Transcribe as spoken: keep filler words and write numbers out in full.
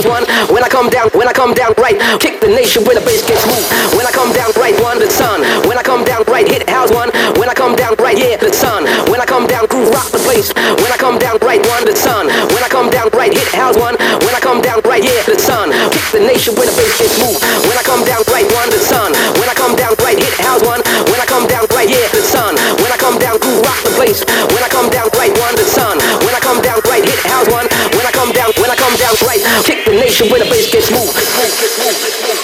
house one. When I come down, when I come down right, kick the nation where the bass gets moved. When I come down right, one the sun. When I come down right, hit house one. When I come down right, yeah, the sun. When I come down, groove rock the place. When I come down right, one the sun. When I come down right, hit house one. When I come down right, yeah, the sun. Kick the nation where the bass gets moved. When I come down right, one the sun. When I come down right, hit house one. When I come down right, yeah, the sun. When I come down, groove rock the place. When I come down right, one the sun. When I come down right, hit house one. When I come down, when I come down right, kick the nation where the bass gets moved.